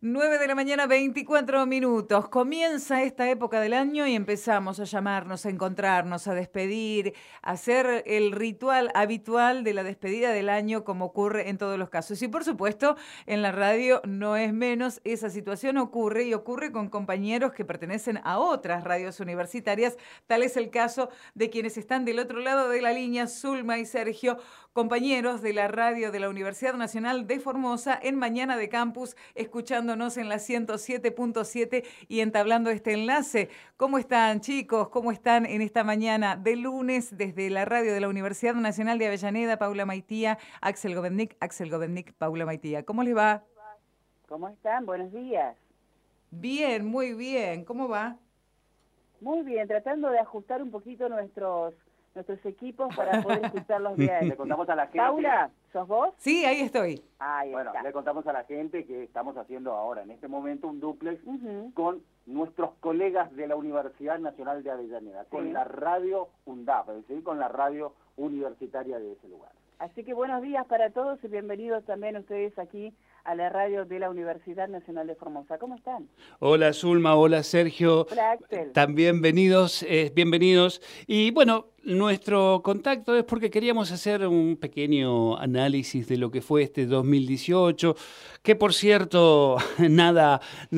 9 de la mañana, 24 minutos. Comienza esta época del año y empezamos a llamarnos, a encontrarnos, a despedir, a hacer el ritual habitual de la despedida del año como ocurre en todos los casos. Y por supuesto, en la radio no es menos. Esa situación ocurre y ocurre con compañeros que pertenecen a otras radios universitarias. Tal es el caso de quienes están del otro lado de la línea, Zulma y Sergio, compañeros de la radio de la Universidad Nacional de Formosa en Mañana de Campus, escuchándonos en la 107.7 y entablando este enlace. ¿Cómo están, chicos? ¿Cómo están en esta mañana de lunes desde la radio de la Universidad Nacional de Avellaneda? Paula Maitía, Axel Govennik, Paula Maitía. ¿Cómo les va? ¿Cómo están? Buenos días. Bien, muy bien. ¿Cómo va? Muy bien, tratando de ajustar un poquito nuestros equipos para poder escucharlos bien. Le contamos a la gente. Paula, ¿sos vos? Sí, ahí estoy. Ahí Bueno, está. le contamos a la gente que estamos haciendo ahora, en este momento, un dúplex Ujú. con nuestros colegas de la Universidad Nacional de Avellaneda, con Sí. la radio UNDAP, es decir, con la radio universitaria de ese lugar. Así que buenos días para todos y bienvenidos también ustedes aquí a la radio de la Universidad Nacional de Formosa. ¿Cómo están? Hola Zulma, hola Sergio, Hola, Axel. también bienvenidos. Y bueno, nuestro contacto es porque queríamos hacer un pequeño análisis de lo que fue este 2018, que por cierto, nada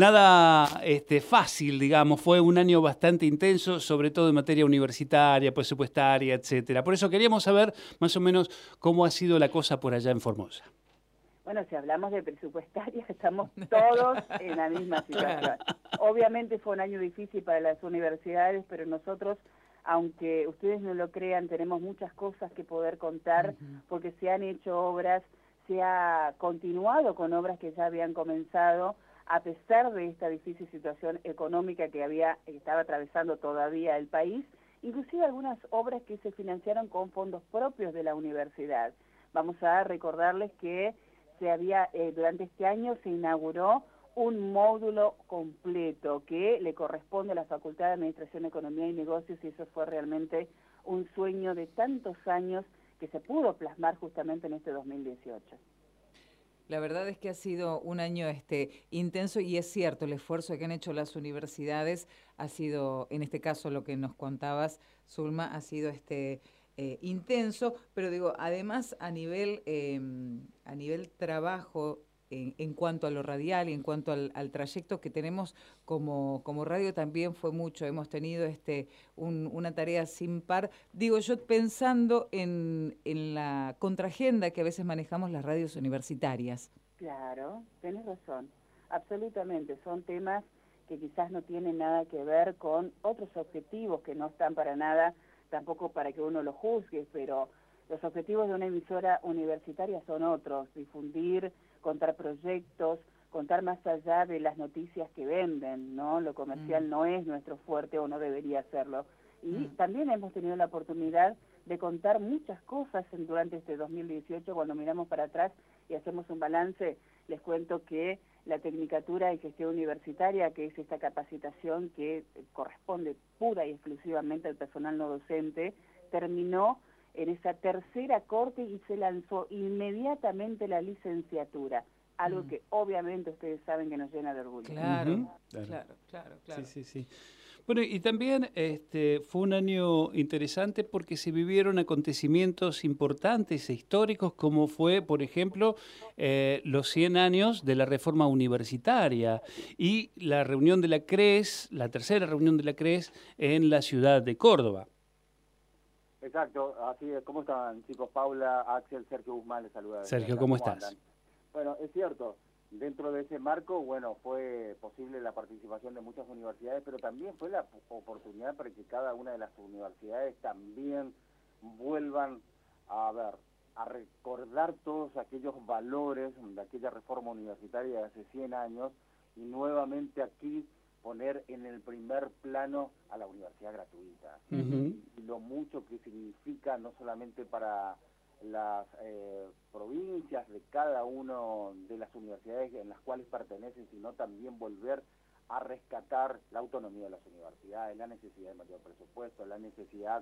fácil, digamos, fue un año bastante intenso, sobre todo en materia universitaria, presupuestaria, etcétera. Por eso queríamos saber más o menos cómo ha sido la cosa por allá en Formosa. Bueno, si hablamos de presupuestaria, estamos todos en la misma situación. Obviamente fue un año difícil para las universidades, pero nosotros, aunque ustedes no lo crean, tenemos muchas cosas que poder contar, porque se han hecho obras, se ha continuado con obras que ya habían comenzado, a pesar de esta difícil situación económica que estaba atravesando todavía el país, inclusive algunas obras que se financiaron con fondos propios de la universidad. Vamos a recordarles que durante este año se inauguró un módulo completo que le corresponde a la Facultad de Administración, Economía y Negocios, y eso fue realmente un sueño de tantos años que se pudo plasmar justamente en este 2018. La verdad es que ha sido un año intenso y es cierto, el esfuerzo que han hecho las universidades ha sido, en este caso lo que nos contabas, Zulma, ha sido intenso, pero digo, además a nivel trabajo, en cuanto a lo radial y en cuanto al trayecto que tenemos como radio también fue mucho. Hemos tenido una tarea sin par. Digo, yo pensando en la contraagenda que a veces manejamos las radios universitarias. Claro, tenés razón, absolutamente. Son temas que quizás no tienen nada que ver con otros objetivos que no están para nada, tampoco para que uno lo juzgue, pero los objetivos de una emisora universitaria son otros: difundir, contar proyectos, contar más allá de las noticias que venden, ¿no? Lo comercial no es nuestro fuerte o no debería serlo. Y también hemos tenido la oportunidad de contar muchas cosas durante este 2018. Cuando miramos para atrás y hacemos un balance, les cuento que la Tecnicatura en Gestión Universitaria, que es esta capacitación que corresponde pura y exclusivamente al personal no docente, terminó en esa tercera corte y se lanzó inmediatamente la licenciatura, algo que obviamente ustedes saben que nos llena de orgullo. Claro, claro. Sí. Bueno, y también fue un año interesante porque se vivieron acontecimientos importantes e históricos, como fue, por ejemplo, los 100 años de la reforma universitaria y la reunión de la CRES, la tercera reunión de la CRES en la ciudad de Córdoba. Exacto, así es. ¿Cómo están, chicos? Paula, Axel, Sergio Guzmán, les saluda. Sergio, ¿cómo estás? Andan? Bueno, es cierto, dentro de ese marco, bueno, fue posible la participación de muchas universidades, pero también fue la oportunidad para que cada una de las universidades también vuelvan a recordar todos aquellos valores de aquella reforma universitaria de hace 100 años y nuevamente aquí poner en el primer plano a la universidad gratuita. Y lo mucho que significa no solamente para las provincias de cada una de las universidades en las cuales pertenecen, sino también volver a rescatar la autonomía de las universidades, la necesidad de mayor presupuesto, la necesidad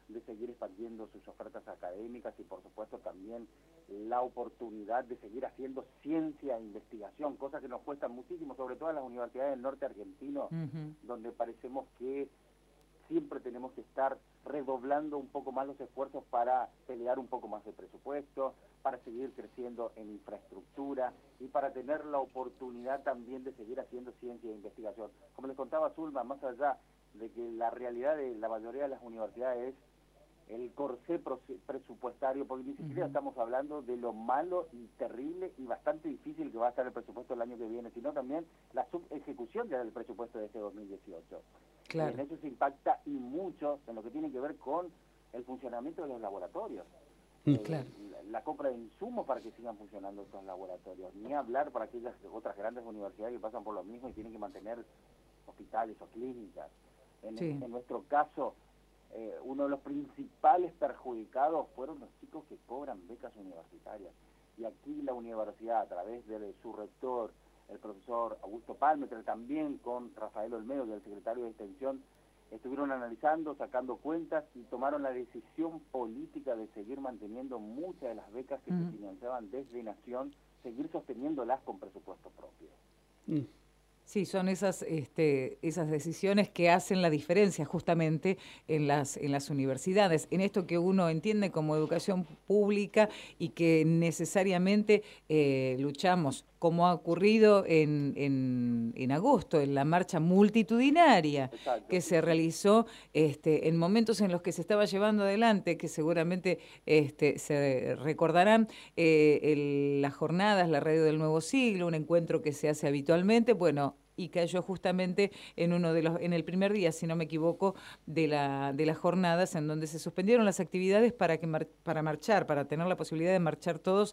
de seguir expandiendo sus ofertas académicas y por supuesto también la oportunidad de seguir haciendo ciencia e investigación, cosa que nos cuesta muchísimo, sobre todo en las universidades del norte argentino, donde parecemos que siempre tenemos que estar redoblando un poco más los esfuerzos para pelear un poco más de presupuesto, para seguir creciendo en infraestructura y para tener la oportunidad también de seguir haciendo ciencia e investigación. Como les contaba Zulma, más allá de que la realidad de la mayoría de las universidades es el corsé presupuestario, porque ni siquiera estamos hablando de lo malo y terrible y bastante difícil que va a estar el presupuesto el año que viene, sino también la subejecución del presupuesto de este 2018. Claro. En eso se impacta y mucho en lo que tiene que ver con el funcionamiento de los laboratorios. Claro. La compra de insumos para que sigan funcionando estos laboratorios, ni hablar para aquellas otras grandes universidades que pasan por lo mismo y tienen que mantener hospitales o clínicas. En nuestro caso, uno de los principales perjudicados fueron los chicos que cobran becas universitarias. Y aquí la universidad, a través de su rector, el profesor Augusto Palmetre, también con Rafael Olmedo, que es el secretario de Extensión, estuvieron analizando, sacando cuentas y tomaron la decisión política de seguir manteniendo muchas de las becas que se financiaban desde Nación, seguir sosteniéndolas con presupuesto propio. Sí, son esas decisiones que hacen la diferencia justamente en las universidades, en esto que uno entiende como educación pública y que necesariamente luchamos, como ha ocurrido en agosto, en la marcha multitudinaria que se realizó en momentos en los que se estaba llevando adelante, que seguramente se recordarán las jornadas, la radio del nuevo siglo, un encuentro que se hace habitualmente, bueno, y cayó justamente en el primer día, si no me equivoco, de las jornadas en donde se suspendieron las actividades para marchar, para tener la posibilidad de marchar todos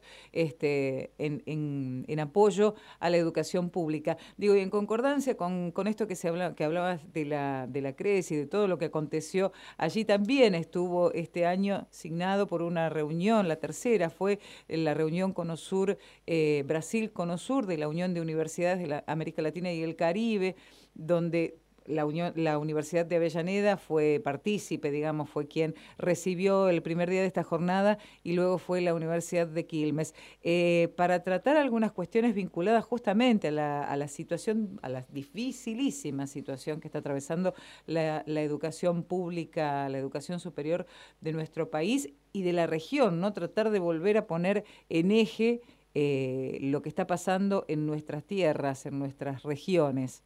en apoyo a la educación pública. Digo, y en concordancia con esto que hablabas de la CRES y de todo lo que aconteció, allí también estuvo este año signado por una reunión, la tercera fue la reunión CONOSUR, Brasil-CONOSUR, de la Unión de Universidades de la América Latina y el Caribe, donde la Universidad de Avellaneda fue partícipe, digamos, fue quien recibió el primer día de esta jornada y luego fue la Universidad de Quilmes, para tratar algunas cuestiones vinculadas justamente a la situación, a la dificilísima situación que está atravesando la educación pública, la educación superior de nuestro país y de la región, ¿no? Tratar de volver a poner en eje lo que está pasando en nuestras tierras, en nuestras regiones.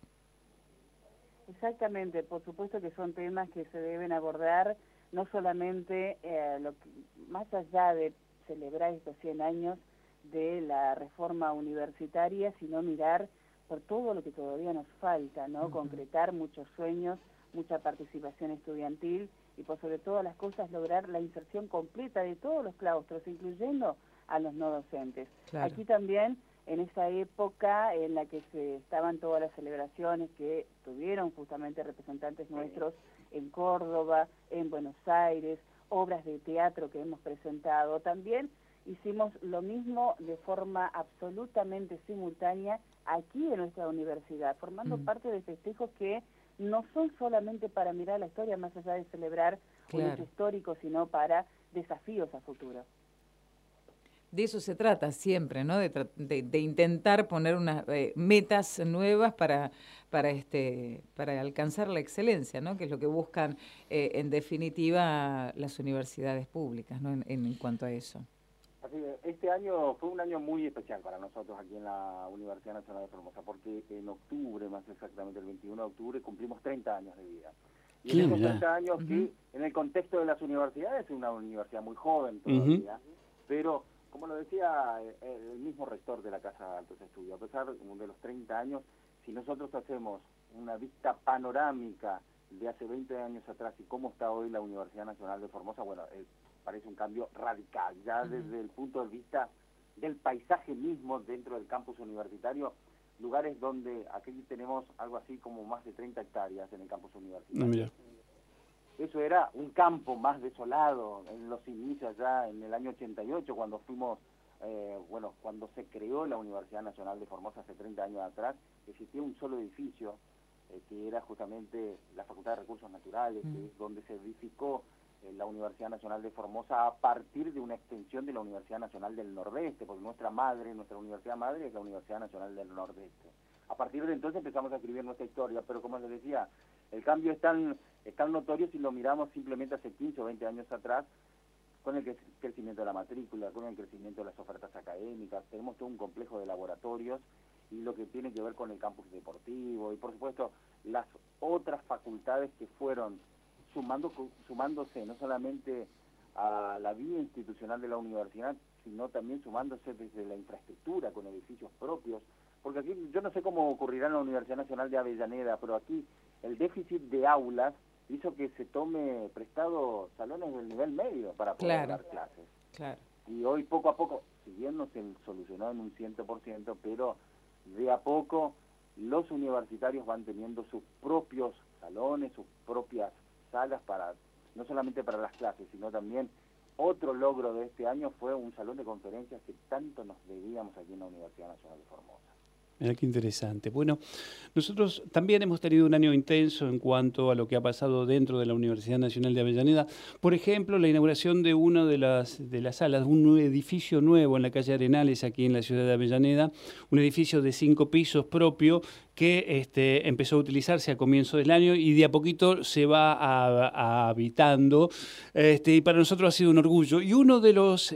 Exactamente, por supuesto que son temas que se deben abordar, no solamente más allá de celebrar estos 100 años de la reforma universitaria, sino mirar por todo lo que todavía nos falta, ¿no? Concretar muchos sueños, mucha participación estudiantil y por sobre todas las cosas lograr la inserción completa de todos los claustros, incluyendo a los no docentes. Claro. Aquí también, en esa época en la que se estaban todas las celebraciones que tuvieron justamente representantes nuestros en Córdoba, en Buenos Aires, obras de teatro que hemos presentado, también hicimos lo mismo de forma absolutamente simultánea aquí en nuestra universidad, formando parte de festejos que no son solamente para mirar la historia, más allá de celebrar un hecho histórico, sino para desafíos a futuro. De eso se trata siempre, ¿no? De intentar poner unas metas nuevas para alcanzar la excelencia, ¿no? Que es lo que buscan, en definitiva, las universidades públicas, ¿no? En cuanto a eso. Así que este año fue un año muy especial para nosotros aquí en la Universidad Nacional de Formosa, porque en octubre, más exactamente el 21 de octubre, cumplimos 30 años de vida. Y en esos 30 años que, en el contexto de las universidades, es una universidad muy joven todavía, pero como lo decía el mismo rector de la Casa de Altos Estudios, a pesar de los 30 años, si nosotros hacemos una vista panorámica de hace 20 años atrás y cómo está hoy la Universidad Nacional de Formosa, bueno, parece un cambio radical, ya desde el punto de vista del paisaje mismo dentro del campus universitario, lugares donde aquí tenemos algo así como más de 30 hectáreas en el campus universitario. Eso era un campo más desolado en los inicios ya en el año 88, cuando fuimos, cuando se creó la Universidad Nacional de Formosa hace 30 años atrás, existía un solo edificio, que era justamente la Facultad de Recursos Naturales, que es donde se edificó la Universidad Nacional de Formosa a partir de una extensión de la Universidad Nacional del Nordeste, porque nuestra universidad madre es la Universidad Nacional del Nordeste. A partir de entonces empezamos a escribir nuestra historia, pero como les decía, el cambio es tan notorio si lo miramos simplemente hace 15 o 20 años atrás, con el crecimiento de la matrícula, con el crecimiento de las ofertas académicas. Tenemos todo un complejo de laboratorios y lo que tiene que ver con el campus deportivo y, por supuesto, las otras facultades que fueron sumándose no solamente a la vida institucional de la universidad, sino también sumándose desde la infraestructura, con edificios propios, porque aquí yo no sé cómo ocurrirá en la Universidad Nacional de Avellaneda, pero aquí el déficit de aulas hizo que se tome prestado salones del nivel medio para poder dar clases. Claro. Y hoy poco a poco, si bien no se solucionó en un 100%, pero de a poco los universitarios van teniendo sus propios salones, sus propias salas para no solamente para las clases, sino también otro logro de este año fue un salón de conferencias que tanto nos debíamos aquí en la Universidad Nacional de Formosa. Mira qué interesante. Bueno, nosotros también hemos tenido un año intenso en cuanto a lo que ha pasado dentro de la Universidad Nacional de Avellaneda. Por ejemplo, la inauguración de una de las salas, un edificio nuevo en la calle Arenales, aquí en la ciudad de Avellaneda, un edificio de 5 pisos propio que empezó a utilizarse a comienzo del año y de a poquito se va habitando. Y para nosotros ha sido un orgullo. Y uno de los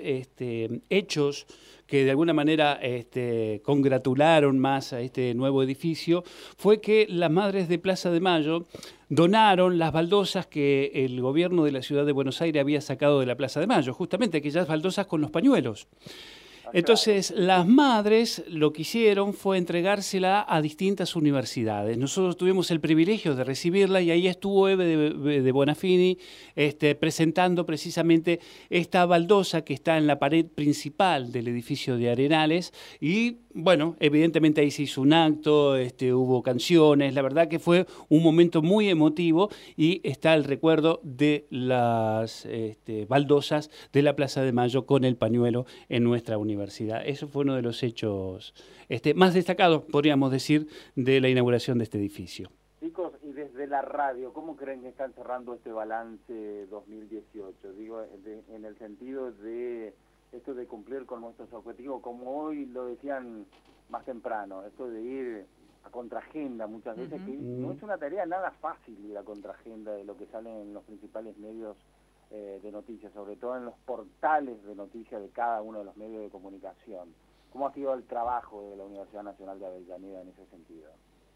hechos que de alguna manera congratularon más a este nuevo edificio, fue que las Madres de Plaza de Mayo donaron las baldosas que el gobierno de la ciudad de Buenos Aires había sacado de la Plaza de Mayo, justamente aquellas baldosas con los pañuelos. Entonces, las madres lo que hicieron fue entregársela a distintas universidades. Nosotros tuvimos el privilegio de recibirla y ahí estuvo Eve de Bonafini presentando precisamente esta baldosa que está en la pared principal del edificio de Arenales. Y, bueno, evidentemente ahí se hizo un acto, hubo canciones. La verdad que fue un momento muy emotivo y está el recuerdo de las baldosas de la Plaza de Mayo con el pañuelo en nuestra universidad. Eso fue uno de los hechos más destacados, podríamos decir, de la inauguración de este edificio. Chicos, y desde la radio, ¿cómo creen que están cerrando este balance 2018? Digo, en el sentido de esto de cumplir con nuestros objetivos, como hoy lo decían más temprano, esto de ir a contraagenda muchas veces, que no es una tarea nada fácil ir a contraagenda de lo que sale en los principales medios de noticias, sobre todo en los portales de noticias de cada uno de los medios de comunicación. ¿Cómo ha sido el trabajo de la Universidad Nacional de Avellaneda en ese sentido?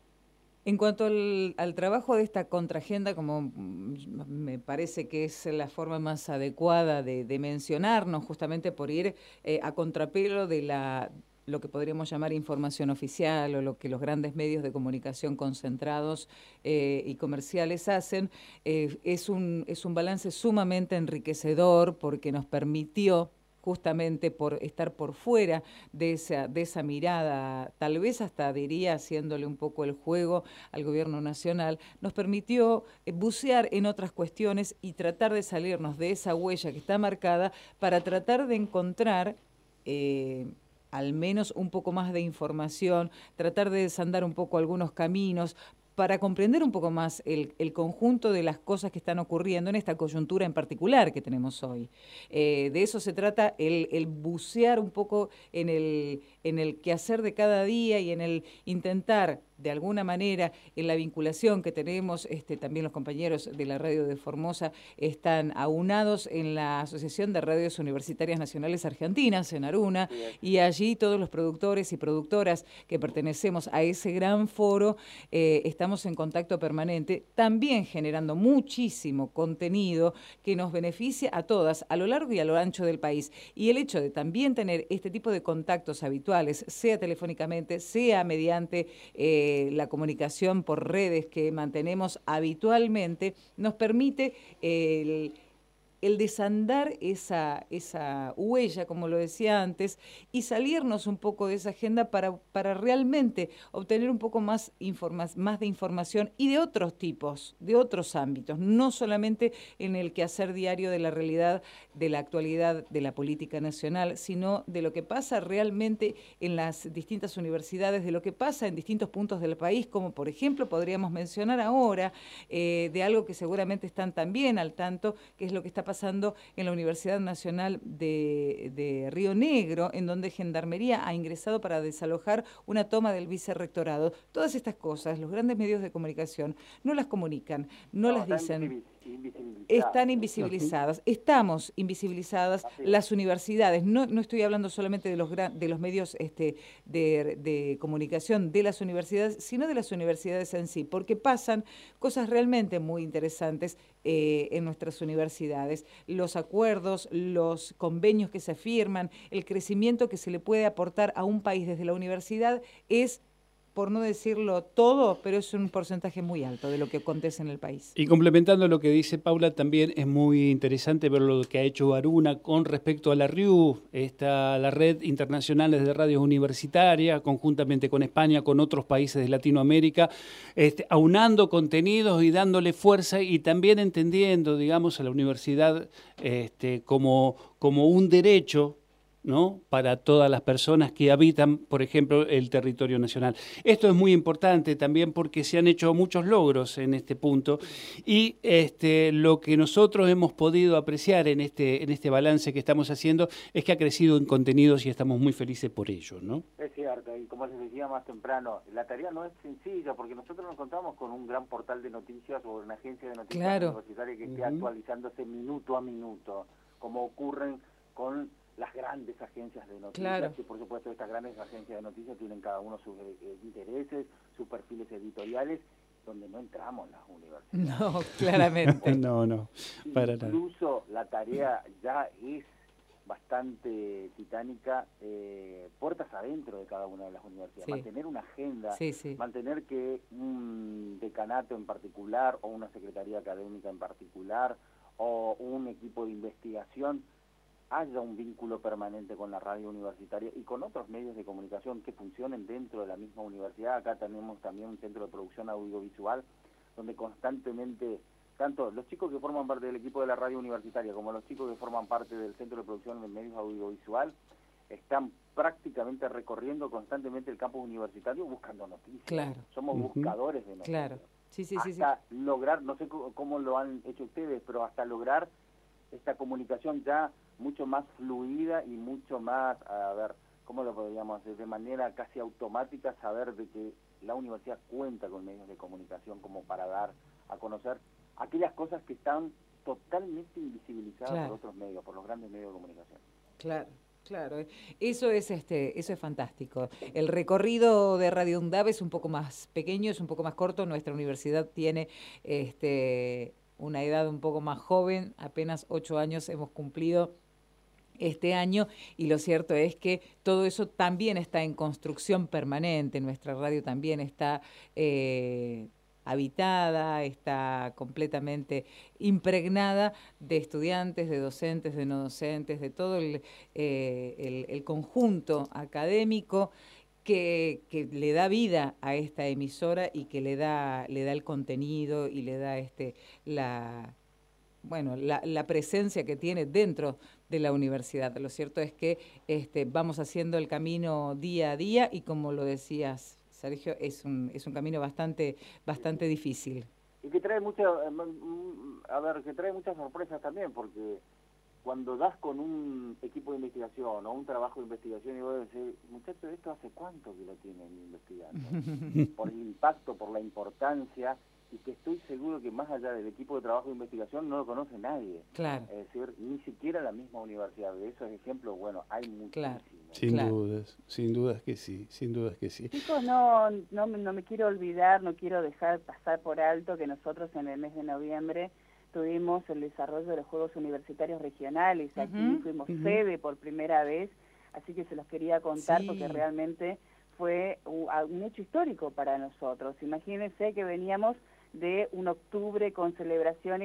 En cuanto al trabajo de esta contraagenda, como me parece que es la forma más adecuada de mencionarnos, justamente por ir a contrapelo de lo que podríamos llamar información oficial o lo que los grandes medios de comunicación concentrados y comerciales hacen, es un balance sumamente enriquecedor porque nos permitió, justamente por estar por fuera de esa mirada, tal vez hasta diría haciéndole un poco el juego al gobierno nacional, nos permitió bucear en otras cuestiones y tratar de salirnos de esa huella que está marcada para tratar de encontrar al menos un poco más de información, tratar de desandar un poco algunos caminos, para comprender un poco más el conjunto de las cosas que están ocurriendo en esta coyuntura en particular que tenemos hoy. De eso se trata el bucear un poco en el quehacer de cada día y en el intentar, de alguna manera, en la vinculación que tenemos, también los compañeros de la radio de Formosa están aunados en la Asociación de Radios Universitarias Nacionales Argentinas, en Aruna, y allí todos los productores y productoras que pertenecemos a ese gran foro estamos en contacto permanente, también generando muchísimo contenido que nos beneficia a todas, a lo largo y a lo ancho del país. Y el hecho de también tener este tipo de contactos habituales, sea telefónicamente, sea mediante la comunicación por redes que mantenemos habitualmente, nos permite el desandar esa huella, como lo decía antes, y salirnos un poco de esa agenda para realmente obtener un poco más de información y de otros tipos, de otros ámbitos, no solamente en el quehacer diario de la realidad, de la actualidad, de la política nacional, sino de lo que pasa realmente en las distintas universidades, de lo que pasa en distintos puntos del país, como por ejemplo podríamos mencionar ahora, de algo que seguramente están también al tanto, que es lo que está pasando en la Universidad Nacional de Río Negro, en donde Gendarmería ha ingresado para desalojar una toma del vicerrectorado. Todas estas cosas, los grandes medios de comunicación no las comunican, no las dicen. Están invisibilizadas, estamos invisibilizadas las universidades. No estoy hablando solamente de los medios de comunicación de las universidades, sino de las universidades en sí, porque pasan cosas realmente muy interesantes en nuestras universidades. Los acuerdos, los convenios que se firman, el crecimiento que se le puede aportar a un país desde la universidad es, por no decirlo todo, pero es un porcentaje muy alto de lo que acontece en el país. Y complementando lo que dice Paula, también es muy interesante ver lo que ha hecho Varuna con respecto a la RIU, la Red Internacional de Radios Universitarias, conjuntamente con España, con otros países de Latinoamérica, aunando contenidos y dándole fuerza y también entendiendo, digamos, a la universidad como un derecho, ¿no?, para todas las personas que habitan, por ejemplo, el territorio nacional. Esto es muy importante también porque se han hecho muchos logros en este punto y lo que nosotros hemos podido apreciar en este balance que estamos haciendo es que ha crecido en contenidos y estamos muy felices por ello, ¿no? Es cierto, y como les decía más temprano, la tarea no es sencilla porque nosotros nos contamos con un gran portal de noticias o una agencia de noticias universitaria que esté actualizándose minuto a minuto, como ocurren con las grandes agencias de noticias, que por supuesto estas grandes agencias de noticias tienen cada uno sus intereses, sus perfiles editoriales, donde no entramos las universidades. No, claramente. No, para nada. Incluso la tarea ya es bastante titánica, puertas adentro de cada una de las universidades, mantener una agenda, mantener que un decanato en particular o una secretaría académica en particular o un equipo de investigación haya un vínculo permanente con la radio universitaria y con otros medios de comunicación que funcionen dentro de la misma universidad. Acá tenemos también un centro de producción audiovisual donde constantemente, tanto los chicos que forman parte del equipo de la radio universitaria como los chicos que forman parte del centro de producción de medios audiovisual, están prácticamente recorriendo constantemente el campus universitario buscando noticias. Somos buscadores de noticias. Hasta lograr, no sé cómo lo han hecho ustedes, pero hasta lograr esta comunicación ya mucho más fluida y mucho más, a ver, ¿cómo lo podríamos hacer? De manera casi automática, saber de que la universidad cuenta con medios de comunicación como para dar a conocer aquellas cosas que están totalmente invisibilizadas por otros medios, por los grandes medios de comunicación. Claro, eso es fantástico. El recorrido de Radio UNDAV es un poco más pequeño, es un poco más corto. Nuestra universidad tiene una edad un poco más joven, apenas 8 años hemos cumplido este año, y lo cierto es que todo eso también está en construcción permanente. Nuestra radio también está habitada, está completamente impregnada de estudiantes, de docentes, de no docentes, de todo el conjunto académico que le da vida a esta emisora y que le da el contenido y le da la presencia que tiene dentro de la universidad. Lo cierto es que vamos haciendo el camino día a día y, como lo decías, Sergio, es un camino bastante difícil. Y que trae muchas sorpresas también, porque cuando das con un equipo de investigación o un trabajo de investigación y vos decís, muchachos, ¿esto hace cuánto que lo tienen investigando? Por el impacto, por la importancia, y que estoy seguro que más allá del equipo de trabajo de investigación no lo conoce nadie. Claro. Es decir, ni siquiera la misma universidad. De esos ejemplos, bueno, hay muchísimos. Sin dudas que sí. Chicos, no me quiero olvidar, no quiero dejar pasar por alto que nosotros en el mes de noviembre tuvimos el desarrollo de los Juegos Universitarios Regionales. Aquí fuimos sede por primera vez, así que se los quería contar porque realmente fue un hecho histórico para nosotros. Imagínense que veníamos de un octubre con celebraciones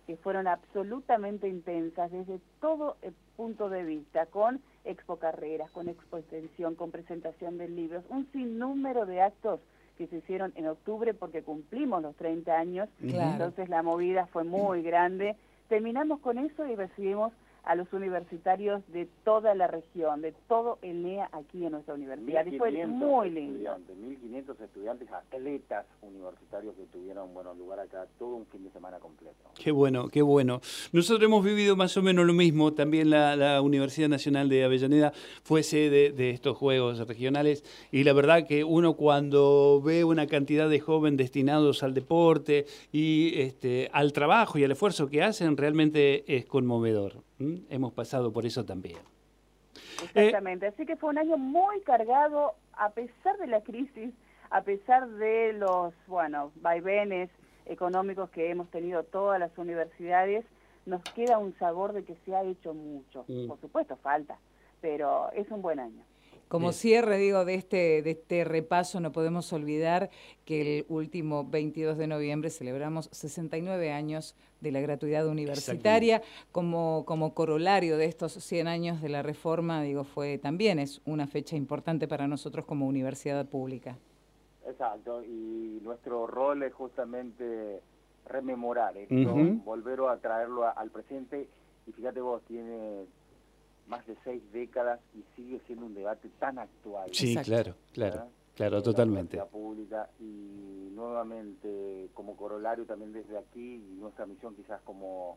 que fueron absolutamente intensas desde todo el punto de vista, con expo carreras, con expo extensión, con presentación de libros, un sinnúmero de actos que se hicieron en octubre porque cumplimos los 30 años, Claro. Entonces la movida fue muy grande. Terminamos con eso y recibimos a los universitarios de toda la región, de todo el NEA aquí en nuestra universidad. Y fue muy lindo. 1.500 estudiantes, atletas universitarios que tuvieron lugar acá todo un fin de semana completo. Qué bueno, qué bueno. Nosotros hemos vivido más o menos lo mismo. También la Universidad Nacional de Avellaneda fue sede de estos Juegos Regionales y la verdad que uno cuando ve una cantidad de jóvenes destinados al deporte y al trabajo y al esfuerzo que hacen, realmente es conmovedor. Hemos pasado por eso también. Exactamente, así que fue un año muy cargado, a pesar de la crisis, a pesar de los, vaivenes económicos que hemos tenido todas las universidades, nos queda un sabor de que se ha hecho mucho. Por supuesto, falta, pero es un buen año. Como cierre, digo, de este repaso, no podemos olvidar que el último 22 de noviembre celebramos 69 años de la gratuidad universitaria. Como corolario de estos 100 años de la reforma, digo, también es una fecha importante para nosotros como universidad pública. Exacto, y nuestro rol es justamente rememorar esto, volver a traerlo al presente, y fíjate vos, tiene más de 6 décadas y sigue siendo un debate tan actual. Sí, claro, totalmente. La pública, y nuevamente como corolario también desde aquí, y nuestra misión quizás como,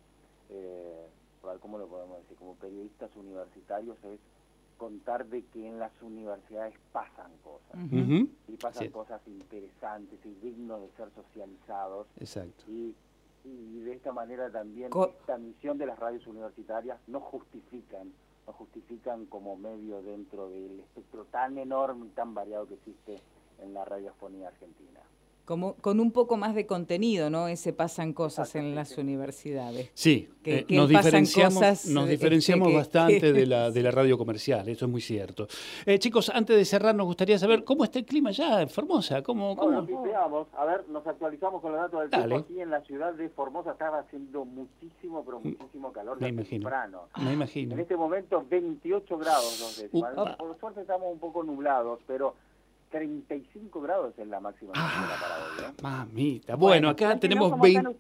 ¿cómo lo podemos decir? Como periodistas universitarios es contar de que en las universidades pasan cosas, y pasan cosas interesantes y dignos de ser socializados. Exacto. Y de esta manera también esta misión de las radios universitarias nos justifican como medio dentro del espectro tan enorme y tan variado que existe en la radiofonía argentina. Con un poco más de contenido, ¿no? Ese pasan cosas en las universidades. Sí, que nos diferenciamos bastante de la radio comercial, eso es muy cierto. Chicos, antes de cerrar, nos gustaría saber cómo está el clima ya en Formosa. Nos actualizamos con los datos del tiempo. Aquí en la ciudad de Formosa estaba haciendo muchísimo calor desde temprano. Me imagino. En este momento 28 grados, por suerte estamos un poco nublados, pero 35 grados es la máxima para hoy. Mamita. Bueno, acá tenemos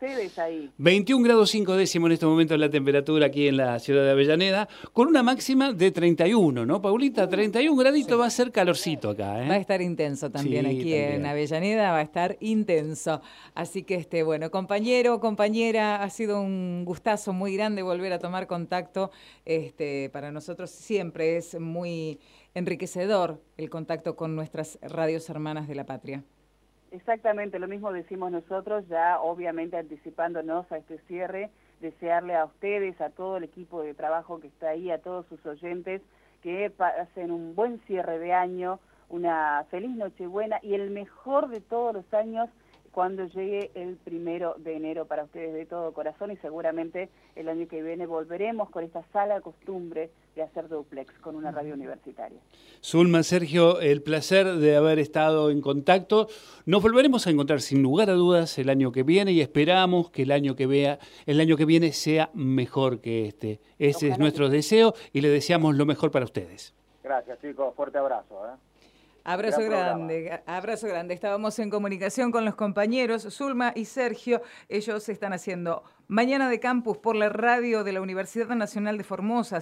21 grados 5 décimos en este momento la temperatura aquí en la ciudad de Avellaneda, con una máxima de 31, ¿no, Paulita? 31 graditos, va a ser calorcito acá, ¿eh? Va a estar intenso también aquí en Avellaneda, va a estar intenso. Así que, compañero, compañera, ha sido un gustazo muy grande volver a tomar contacto. Para nosotros siempre es muy enriquecedor el contacto con nuestras radios hermanas de la patria. Exactamente, lo mismo decimos nosotros, ya obviamente anticipándonos a este cierre, desearle a ustedes, a todo el equipo de trabajo que está ahí, a todos sus oyentes, que pasen un buen cierre de año, una feliz Nochebuena y el mejor de todos los años cuando llegue el 1 de enero para ustedes de todo corazón, y seguramente el año que viene volveremos con esta sana costumbre de hacer duplex con una radio universitaria. Zulma, Sergio, el placer de haber estado en contacto. Nos volveremos a encontrar sin lugar a dudas el año que viene y esperamos que el año que viene sea mejor que este. Ese es nuestro deseo y le deseamos lo mejor para ustedes. Gracias, chicos. Fuerte abrazo. Abrazo grande. Estábamos en comunicación con los compañeros Zulma y Sergio. Ellos están haciendo Mañana de Campus por la radio de la Universidad Nacional de Formosa,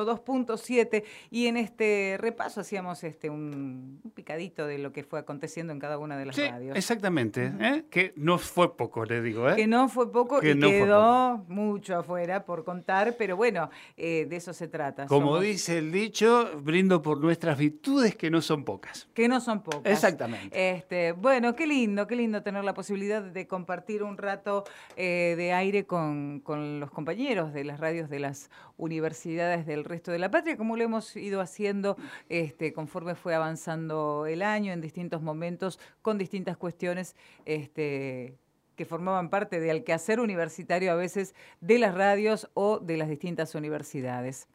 102.7, y en este repaso hacíamos un picadito de lo que fue aconteciendo en cada una de las radios. Exactamente, que no fue poco, le digo. Que no fue poco y quedó mucho afuera por contar, pero bueno, de eso se trata. Como dice el dicho, brindo por nuestras virtudes que no son pocas. Que no son pocas. Exactamente. Bueno, qué lindo tener la posibilidad de compartir un rato de aire con los compañeros de las radios de las universidades del resto de la patria, como lo hemos ido haciendo conforme fue avanzando el año, en distintos momentos, con distintas cuestiones que formaban parte del quehacer universitario a veces de las radios o de las distintas universidades.